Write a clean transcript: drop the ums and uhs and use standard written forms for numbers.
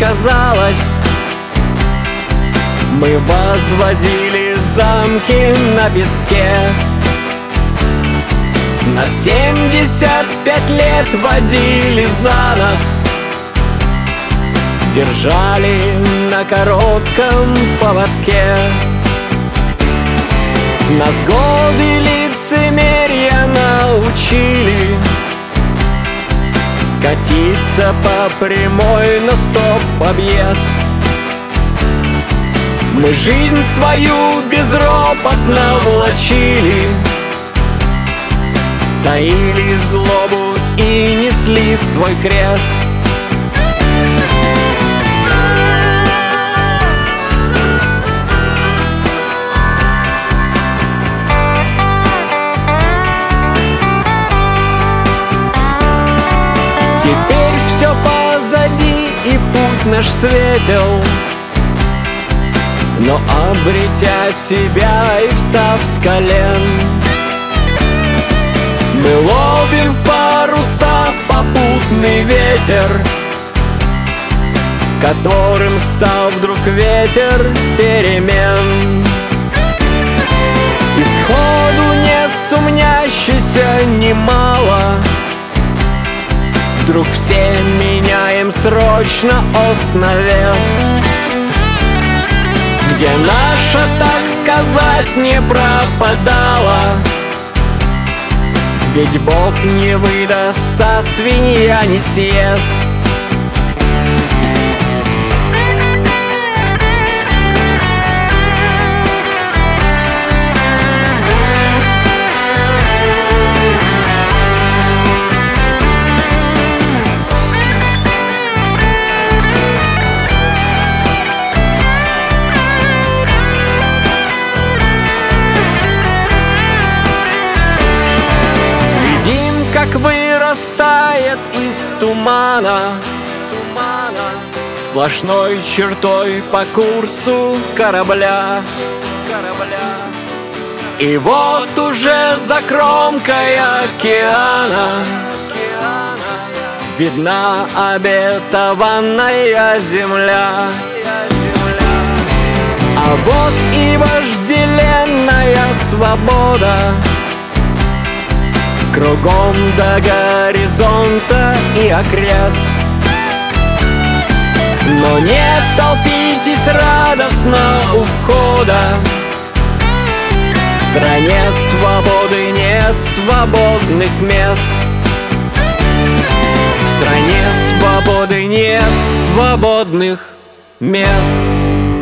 казалось. Мы возводили замки на песке. На 75 лет водили за нос, держали на коротком поводке. Нас годы лицемерия научили катиться по прямой, но стоп-объезд. Мы жизнь свою безропотно влачили, таили злобу и несли свой крест. Теперь все позади и путь наш светел, но обретя себя и встав с колен, мы ловим в паруса попутный ветер, которым стал вдруг ветер перемен. Исходу не сумнящийся немало, вдруг все меняем срочно ост на вест, где наша, так сказать, не пропадала. Ведь Бог не выдаст, а свинья не съест. Как вырастает из тумана, сплошной чертой по курсу корабля. И вот уже за кромкой океана видна обетованная земля. А вот и вожделенная свобода, кругом до горизонта и окрест. Но не толпитесь радостно у входа, в стране свободы нет свободных мест. В стране свободы нет свободных мест.